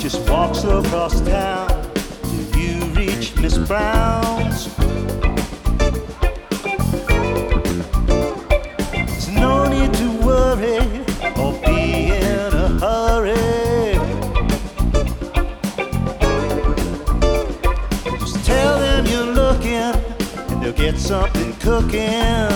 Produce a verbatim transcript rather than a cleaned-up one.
just walks across town till you reach Miss Brown's. There's no need to worry or be in a hurry. Just tell them you're looking and they'll get something cooking.